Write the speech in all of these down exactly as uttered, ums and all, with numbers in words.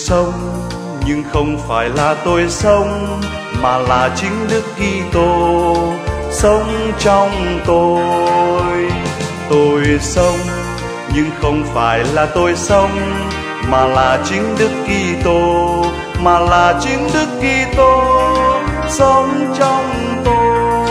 sống, nhưng không phải là tôi sống, mà là chính Đức Kitô sống trong tôi. Tôi sống, nhưng không phải là tôi sống, mà là chính Đức Kitô, mà là chính Đức Kitô sống trong tôi.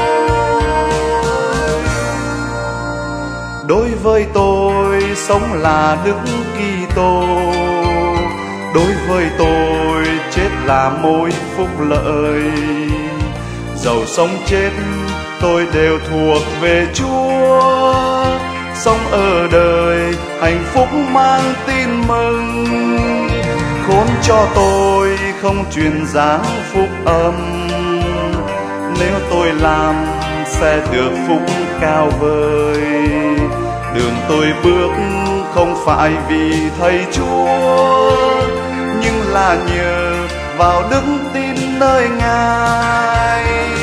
Đối với tôi, sống là Đức Kitô. Đối với tôi, chết là mối phúc lợi. Dầu sống chết, tôi đều thuộc về Chúa. Sống ở đời, hạnh phúc mang tin mừng. Khốn cho tôi không truyền giảng phúc âm. Nếu tôi làm, sẽ được phúc cao vời. Đường tôi bước không phải vì thầy Chúa, nhưng là nhờ vào đức tin nơi Ngài.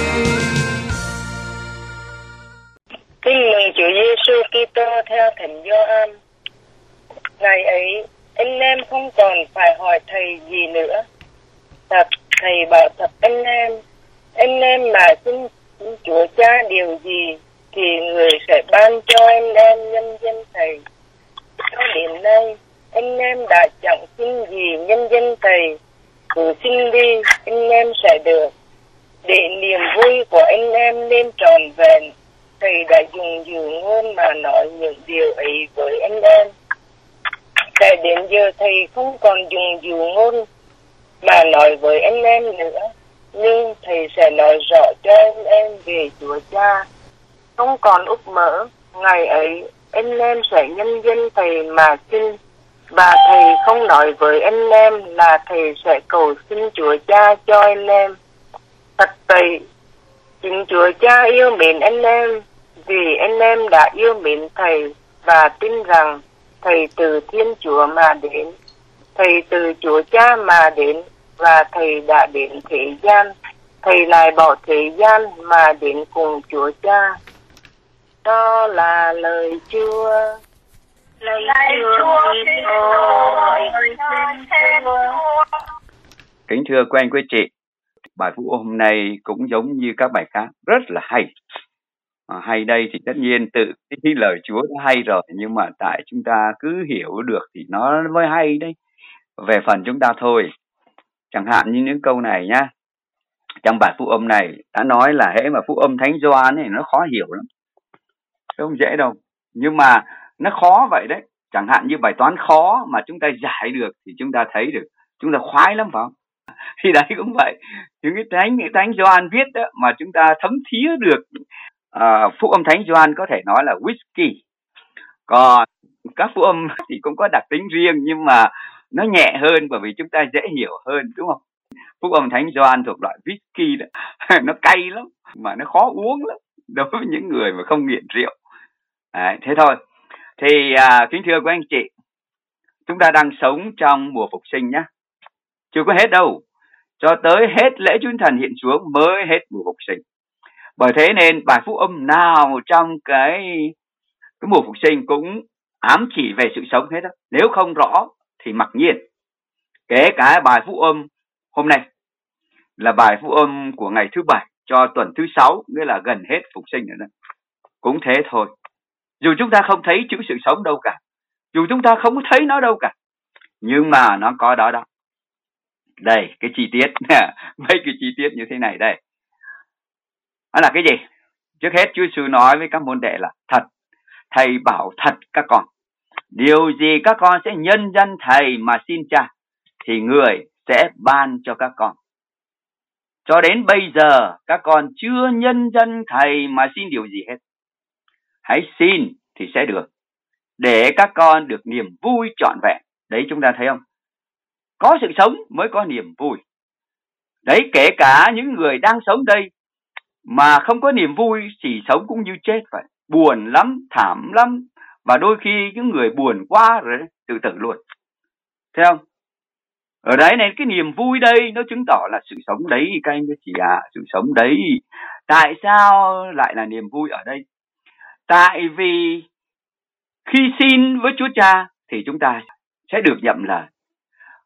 Kinh mừng Chúa Giêsu Kitô theo Thánh Gioan. Ngày ấy, anh em không còn phải hỏi thầy gì nữa. Thật, thầy bảo thật anh em, anh em mà xin Chúa Cha điều gì, thì người sẽ ban cho anh em nhân danh thầy. Cho đến nay, anh em đã chẳng xin gì nhân danh thầy, cứ xin đi, anh em sẽ được. Để niềm vui của anh em nên trọn vẹn, thầy đã dùng dữ ngôn mà nói những điều ấy với anh em. Tại đến giờ thầy không còn dùng dữ ngôn mà nói với anh em nữa, nhưng thầy sẽ nói rõ cho anh em về Chúa Cha. Không còn úp mở, ngày ấy anh em sẽ nhân danh thầy mà xin, và thầy không nói với anh em là thầy sẽ cầu xin Chúa Cha cho anh em. Thật vậy, chính Chúa Cha yêu mến anh em, vì anh em đã yêu mến thầy và tin rằng thầy từ Thiên Chúa mà đến. Thầy từ Chúa Cha mà đến, và thầy đã đến thế gian. Thầy lại bỏ thế gian mà đến cùng Chúa Cha. Đó là lời Chúa. Lời Chúa Kính thưa quý anh quý chị, bài phúc hôm nay cũng giống như các bài khác, rất là hay. À, hay đây thì tất nhiên tự cái lời Chúa đã hay rồi, nhưng mà tại chúng ta cứ hiểu được thì nó mới hay đấy. Về phần chúng ta thôi, chẳng hạn như những câu này nhá, trong bài phúc âm này đã nói là hễ mà phúc âm Thánh Gioan này nó khó hiểu lắm, không dễ đâu, nhưng mà nó khó vậy đấy. Chẳng hạn như bài toán khó mà chúng ta giải được thì chúng ta thấy được, chúng ta khoái lắm phải không? Thì đấy cũng vậy, những cái thánh cái thánh Gioan viết đó mà chúng ta thấm thía được. Uh, phúc âm Thánh Gioan có thể nói là whisky, còn các phúc âm thì cũng có đặc tính riêng, nhưng mà nó nhẹ hơn bởi vì chúng ta dễ hiểu hơn, đúng không? Phúc âm Thánh Gioan thuộc loại whisky đó, nó cay lắm mà nó khó uống lắm đối với những người mà không nghiện rượu. Đấy, thế thôi. Thì uh, kính thưa quý anh chị, chúng ta đang sống trong mùa phục sinh nhá, chưa có hết đâu, cho tới hết lễ Chúa Thần hiện xuống mới hết mùa phục sinh. Bởi thế nên bài phúc âm nào trong cái, cái mùa phục sinh cũng ám chỉ về sự sống hết đó. Nếu không rõ thì mặc nhiên. Kể cả bài phúc âm hôm nay là bài phúc âm của ngày thứ bảy cho tuần thứ sáu, nghĩa là gần hết phục sinh rồi đó, cũng thế thôi. Dù chúng ta không thấy chữ sự sống đâu cả, dù chúng ta không thấy nó đâu cả, nhưng mà nó có đó đó. Đây, cái chi tiết, mấy cái chi tiết như thế này đây. Đó là cái gì? Trước hết Chúa Giêsu nói với các môn đệ là thật, thầy bảo thật các con, điều gì các con sẽ nhân danh thầy mà xin Cha thì người sẽ ban cho các con. Cho đến bây giờ các con chưa nhân danh thầy mà xin điều gì hết. Hãy xin thì sẽ được, để các con được niềm vui trọn vẹn. Đấy, chúng ta thấy không? Có sự sống mới có niềm vui. Đấy, kể cả những người đang sống đây mà không có niềm vui thì sống cũng như chết vậy. Buồn lắm, thảm lắm. Và đôi khi những người buồn quá rồi đấy, tự tử luôn. Thấy không? Ở đấy này, cái niềm vui đây nó chứng tỏ là sự sống đấy các anh các chị ạ. À, sự sống đấy. Tại sao lại là niềm vui ở đây? Tại vì khi xin với Chúa Cha thì chúng ta sẽ được nhậm lời.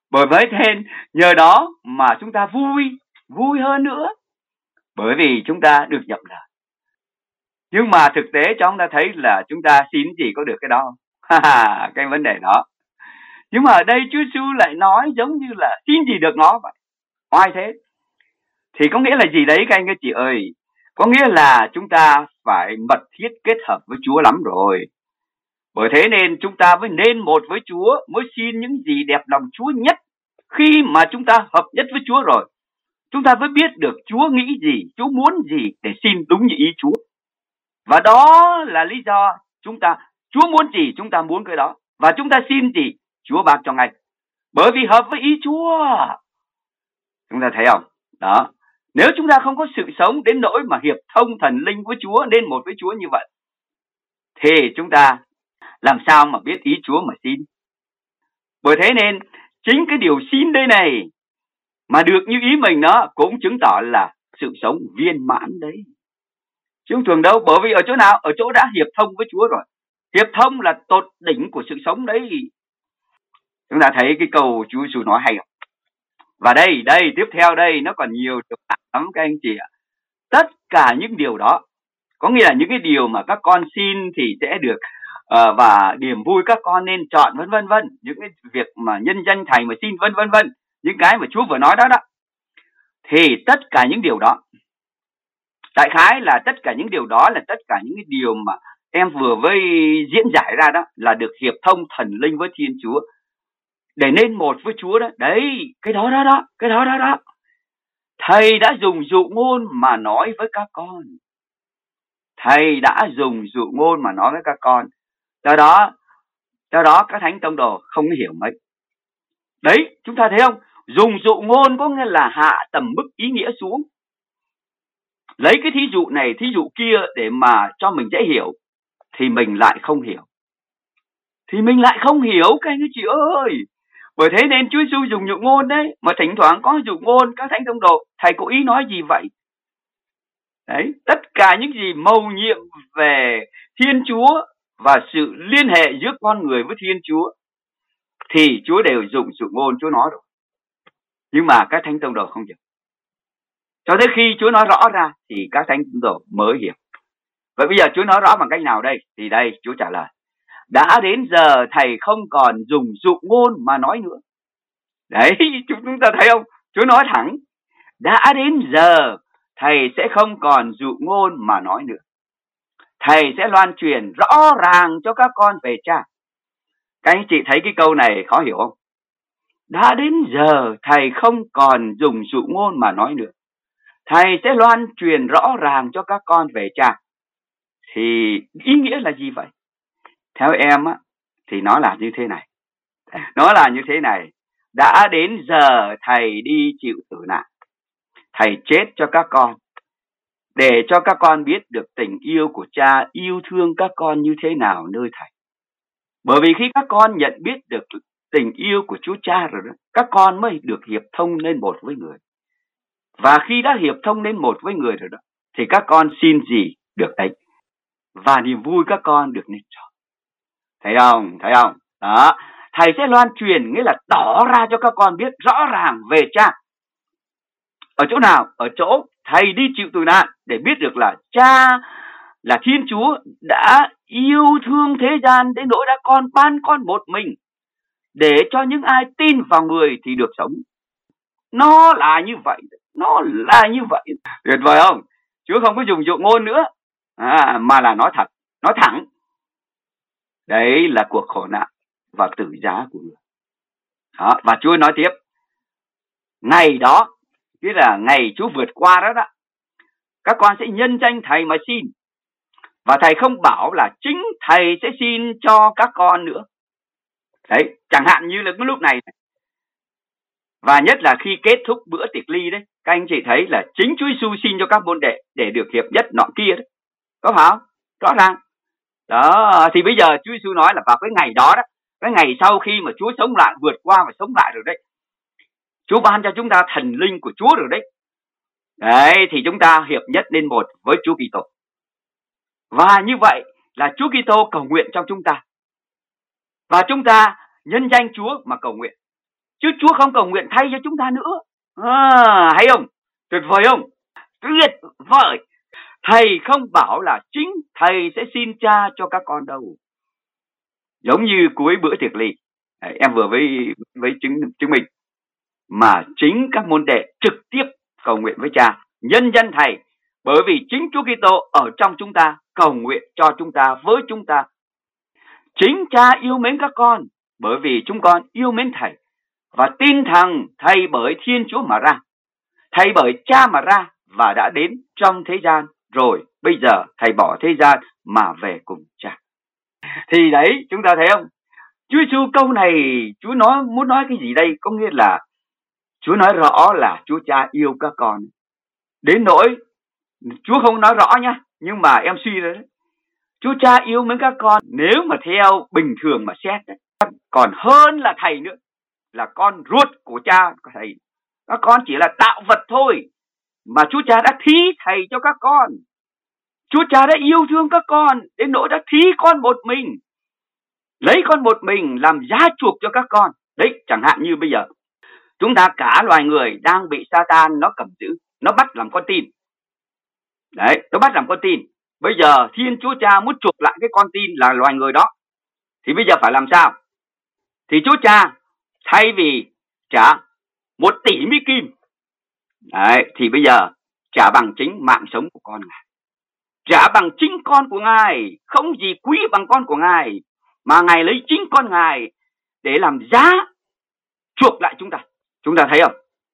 Bởi vậy nên nhờ đó mà chúng ta vui, vui hơn nữa. Bởi vì chúng ta được nhập lời. Nhưng mà thực tế cho chúng ta thấy là chúng ta xin gì có được cái đó không? Cái vấn đề đó. Nhưng mà ở đây Chúa Giêsu lại nói giống như là xin gì được nó vậy. Oai thế. Thì có nghĩa là gì đấy các anh các chị ơi? Có nghĩa là chúng ta phải mật thiết kết hợp với Chúa lắm rồi. Bởi thế nên chúng ta mới nên một với Chúa, mới xin những gì đẹp lòng Chúa nhất. Khi mà chúng ta hợp nhất với Chúa rồi, chúng ta mới biết được Chúa nghĩ gì, Chúa muốn gì để xin đúng như ý Chúa. Và đó là lý do chúng ta, Chúa muốn gì chúng ta muốn cái đó. Và chúng ta xin gì Chúa ban cho ngay. Bởi vì hợp với ý Chúa. Chúng ta thấy không? Đó. Nếu chúng ta không có sự sống đến nỗi mà hiệp thông thần linh với Chúa, nên một với Chúa như vậy, thì chúng ta làm sao mà biết ý Chúa mà xin. Bởi thế nên chính cái điều xin đây này mà được như ý mình nó cũng chứng tỏ là sự sống viên mãn đấy. Chứ không thường đâu. Bởi vì ở chỗ nào? Ở chỗ đã hiệp thông với Chúa rồi. Hiệp thông là tột đỉnh của sự sống đấy. Chúng ta thấy cái câu Chúa Giêsu nói hay không? Và đây, đây, tiếp theo đây nó còn nhiều điều lắm các anh chị ạ. Tất cả những điều đó, có nghĩa là những cái điều mà các con xin thì sẽ được, uh, và niềm vui các con nên chọn vân vân vân, những cái việc mà nhân danh Thầy mà xin vân vân vân, những cái mà Chúa vừa nói đó đó. Thì tất cả những điều đó, đại khái là tất cả những điều đó là tất cả những cái điều mà em vừa với diễn giải ra đó là được hiệp thông thần linh với Thiên Chúa để nên một với Chúa đó. Đấy, cái đó đó đó, cái đó đó đó. Thầy đã dùng dụ ngôn mà nói với các con. Thầy đã dùng dụ ngôn mà nói với các con. Do đó, do đó các thánh tông đồ không hiểu mấy. Đấy, chúng ta thấy không? Dùng dụ ngôn có nghĩa là hạ tầm mức ý nghĩa xuống. Lấy cái thí dụ này, thí dụ kia để mà cho mình dễ hiểu, thì mình lại không hiểu. Thì mình lại không hiểu các anh chị ơi. Bởi thế nên Chúa Giêsu dùng dụ ngôn đấy, mà thỉnh thoảng có dụ ngôn các thánh tông đồ, thầy có ý nói gì vậy? Đấy, tất cả những gì mầu nhiệm về Thiên Chúa và sự liên hệ giữa con người với Thiên Chúa thì Chúa đều dùng dụ ngôn Chúa nói rồi. Nhưng mà các thánh tông đồ không hiểu. Cho tới khi Chúa nói rõ ra thì các thánh tông đồ mới hiểu. Vậy bây giờ Chúa nói rõ bằng cách nào đây? Thì đây Chúa trả lời. Đã đến giờ thầy không còn dùng dụ ngôn mà nói nữa. Đấy, chúng ta thấy không? Chúa nói thẳng. Đã đến giờ thầy sẽ không còn dụ ngôn mà nói nữa. Thầy sẽ loan truyền rõ ràng cho các con về Cha. Các anh chị thấy cái câu này khó hiểu không? Đã đến giờ thầy không còn dùng dụ ngôn mà nói nữa. Thầy sẽ loan truyền rõ ràng cho các con về Cha. Thì ý nghĩa là gì vậy? Theo em á, thì nó là như thế này. Nó là như thế này. Đã đến giờ thầy đi chịu tử nạn. Thầy chết cho các con. Để cho các con biết được tình yêu của Cha yêu thương các con như thế nào nơi thầy. Bởi vì khi các con nhận biết được tình yêu của Chúa Cha rồi đó, các con mới được hiệp thông nên một với người. Và khi đã hiệp thông nên một với người rồi đó, thì các con xin gì được đấy. Và niềm vui các con được nên cho. Thấy không? Thấy không? Đó. Thầy sẽ loan truyền, nghĩa là tỏ ra cho các con biết rõ ràng về Cha. Ở chỗ nào? Ở chỗ thầy đi chịu tử nạn để biết được là Cha là Thiên Chúa đã yêu thương thế gian đến nỗi đã con ban con một mình để cho những ai tin vào người thì được sống. Nó là như vậy. Nó là như vậy. Tuyệt vời không? Chúa không có dùng dụ ngôn nữa, à, mà là nói thật, nói thẳng. Đấy là cuộc khổ nạn và tử giá của người. Đó, và Chúa nói tiếp. Ngày đó, tức là ngày Chúa vượt qua đó đó, các con sẽ nhân danh Thầy mà xin. Và Thầy không bảo là chính Thầy sẽ xin cho các con nữa. Đấy, chẳng hạn như là cái lúc này. Và nhất là khi kết thúc bữa tiệc ly đấy, các anh chị thấy là chính Chúa Giêsu xin cho các môn đệ để được hiệp nhất nọ kia đấy. Có phải không? Rõ ràng. Đó, thì bây giờ Chúa Giêsu nói là vào cái ngày đó đó, cái ngày sau khi mà Chúa sống lại, vượt qua và sống lại rồi đấy, Chúa ban cho chúng ta thần linh của Chúa rồi đấy. Đấy, thì chúng ta hiệp nhất nên một với Chúa Kitô. Và như vậy là Chúa Kitô cầu nguyện trong chúng ta. Và chúng ta nhân danh Chúa mà cầu nguyện. chứ Chúa không cầu nguyện thay cho chúng ta nữa. À, hay không? Tuyệt vời không? Tuyệt vời. Thầy không bảo là chính thầy sẽ xin Cha cho các con đâu. Giống như cuối bữa tiệc lì, em vừa với với chứng chứng minh, mà chính các môn đệ trực tiếp cầu nguyện với Cha, nhân danh thầy, bởi vì chính Chúa Kitô ở trong chúng ta cầu nguyện cho chúng ta, với chúng ta. Chính Cha yêu mến các con bởi vì chúng con yêu mến thầy và tin rằng thầy bởi Thiên Chúa mà ra, thầy bởi Cha mà ra và đã đến trong thế gian rồi. Bây giờ thầy bỏ thế gian mà về cùng Cha. Thì đấy, chúng ta thấy không? Chúa Giêsu câu này Chúa nói muốn nói cái gì đây? Có nghĩa là Chúa nói rõ là Chúa Cha yêu các con. Đến nỗi Chúa không nói rõ nhá, nhưng mà em suy ra đấy, Chúa Cha yêu mến các con nếu mà theo bình thường mà xét đấy, còn hơn là thầy nữa, là con ruột của Cha thầy. Các con chỉ là tạo vật thôi, mà Chúa Cha đã thí thầy cho các con. Chúa Cha đã yêu thương các con đến nỗi đã thí con một mình, lấy con một mình làm giá chuộc cho các con. Đấy, chẳng hạn như bây giờ chúng ta cả loài người đang bị Satan nó cầm giữ, nó bắt làm con tin. Đấy, nó bắt làm con tin. Bây giờ Thiên Chúa Cha muốn chuộc lại cái con tin là loài người đó, thì bây giờ phải làm sao? Thì Chúa Cha thay vì trả một tỷ mỹ kim, đấy, thì bây giờ trả bằng chính mạng sống của con Ngài, trả bằng chính con của Ngài. Không gì quý bằng con của Ngài, mà Ngài lấy chính con Ngài để làm giá chuộc lại chúng ta. Chúng ta thấy không?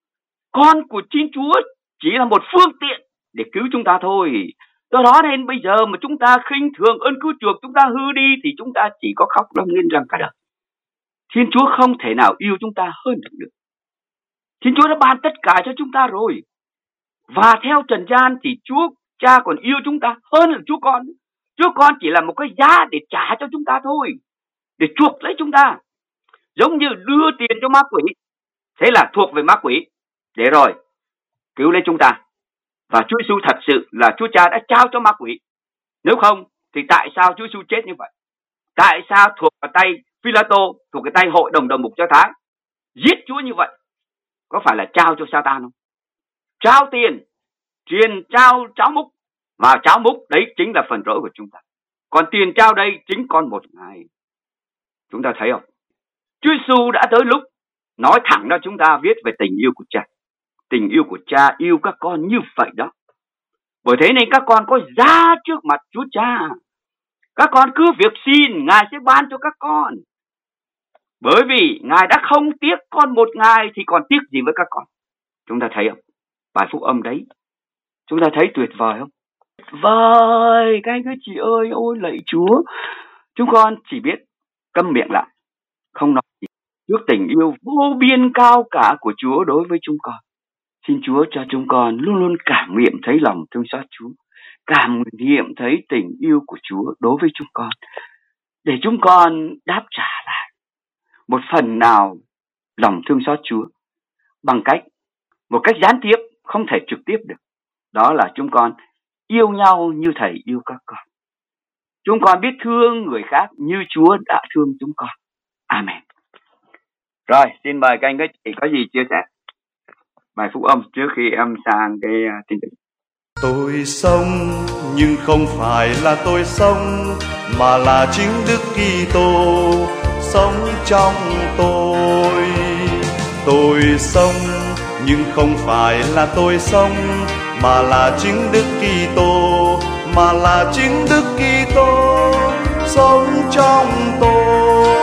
Con của Thiên Chúa chỉ là một phương tiện để cứu chúng ta thôi. Do đó nên bây giờ mà chúng ta khinh thường ơn cứu chuộc, chúng ta hư đi, thì chúng ta chỉ có khóc lóc nghiến răng cả đời. Thiên Chúa không thể nào yêu chúng ta hơn được được. Thiên Chúa đã ban tất cả cho chúng ta rồi. Và theo trần gian thì Chúa Cha còn yêu chúng ta hơn là Chúa Con. Chúa Con chỉ là một cái giá để trả cho chúng ta thôi, để chuộc lấy chúng ta. Giống như đưa tiền cho ma quỷ, thế là thuộc về ma quỷ, để rồi cứu lấy chúng ta. Và Chúa Giêsu thật sự là Chúa Cha đã trao cho ma quỷ. Nếu không thì tại sao Chúa Giêsu chết như vậy? Tại sao thuộc vào tay Phi-la-tô, thuộc cái tay hội đồng đồng mục Do Thái, giết Chúa như vậy? Có phải là trao cho Satan không? Trao tiền, tiền trao cháo múc, và cháo múc đấy chính là phần lỗi của chúng ta. Còn tiền trao đây chính con một Ngài. Chúng ta thấy không? Chúa Giêsu đã tới lúc nói thẳng ra chúng ta viết về tình yêu của Cha. Tình yêu của Cha yêu các con như vậy đó. Bởi thế nên các con có giá trước mặt Chúa Cha. Các con cứ việc xin, Ngài sẽ ban cho các con. Bởi vì Ngài đã không tiếc con một Ngài thì còn tiếc gì với các con. Chúng ta thấy không? Bài phúc âm đấy, chúng ta thấy tuyệt vời không? Tuyệt vời, các anh các chị ơi, ôi lạy Chúa. Chúng con chỉ biết câm miệng lại, không nói gì trước tình yêu vô biên cao cả của Chúa đối với chúng con. Xin Chúa cho chúng con luôn luôn cảm nghiệm thấy lòng thương xót Chúa, cảm nghiệm thấy tình yêu của Chúa đối với chúng con, để chúng con đáp trả lại một phần nào lòng thương xót Chúa bằng cách, một cách gián tiếp, không thể trực tiếp được. Đó là chúng con yêu nhau như Thầy yêu các con. Chúng con biết thương người khác như Chúa đã thương chúng con. Amen. Rồi, xin mời các anh các chị có gì chia sẻ bài phúc âm trước khi em sang cái tin tức. Tôi sống nhưng không phải là tôi sống, mà là chính Đức Kitô sống trong tôi. Tôi sống nhưng không phải là tôi sống, mà là chính Đức Kitô, mà là chính Đức Kitô sống trong tôi.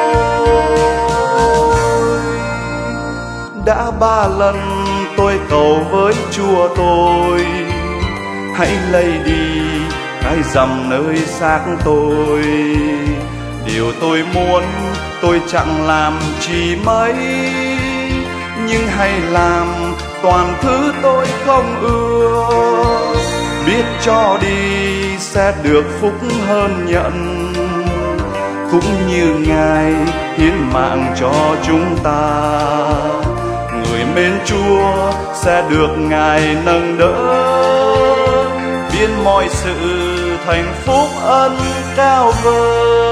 Đã ba lần tôi cầu với Chúa tôi, hãy lấy đi cái dầm nơi xác tôi. Điều tôi muốn tôi chẳng làm chỉ mấy, nhưng hãy làm toàn thứ tôi không ưa. Biết cho đi sẽ được phúc hơn nhận, cũng như Ngài hiến mạng cho chúng ta. Người mến Chúa sẽ được Ngài nâng đỡ, biến mọi sự thành phúc ân cao vời.